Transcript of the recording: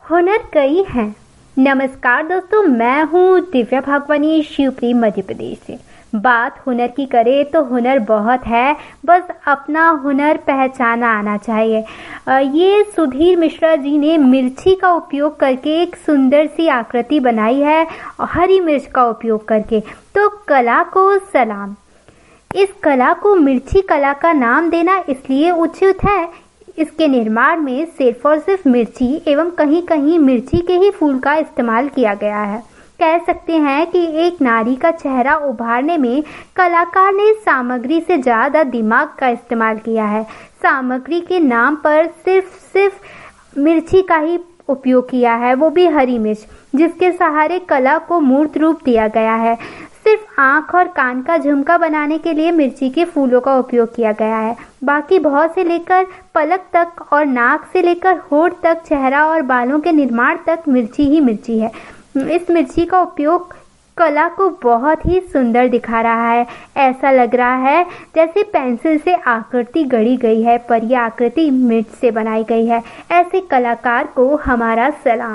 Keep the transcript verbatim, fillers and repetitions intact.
हुनर कई हैं। नमस्कार दोस्तों, मैं हूँ दिव्या भागवानी, शिवपुरी मध्य प्रदेश से। बात हुनर की करें तो हुनर बहुत है, बस अपना हुनर पहचाना आना चाहिए। ये सुधीर मिश्रा जी ने मिर्ची का उपयोग करके एक सुंदर सी आकृति बनाई है, हरी मिर्च का उपयोग करके। तो कला को सलाम। इस कला को मिर्ची कला का नाम देना इसलिए उचित है, इसके निर्माण में सिर्फ और सिर्फ मिर्ची एवं कहीं कहीं मिर्ची के ही फूल का इस्तेमाल किया गया है। कह सकते हैं कि एक नारी का चेहरा उभारने में कलाकार ने सामग्री से ज्यादा दिमाग का इस्तेमाल किया है। सामग्री के नाम पर सिर्फ सिर्फ मिर्ची का ही उपयोग किया है, वो भी हरी मिर्च, जिसके सहारे कला को मूर्त रूप दिया गया है। सिर्फ आँख और कान का झुमका बनाने के लिए मिर्ची के फूलों का उपयोग किया गया है। बाकी बहुत से लेकर पलक तक और नाक से लेकर होठ तक, चेहरा और बालों के निर्माण तक मिर्ची ही मिर्ची है। इस मिर्ची का उपयोग कला को बहुत ही सुंदर दिखा रहा है। ऐसा लग रहा है जैसे पेंसिल से आकृति गढ़ी गई है, पर यह आकृति मिर्च से बनाई गई है। ऐसे कलाकार को हमारा सलाम।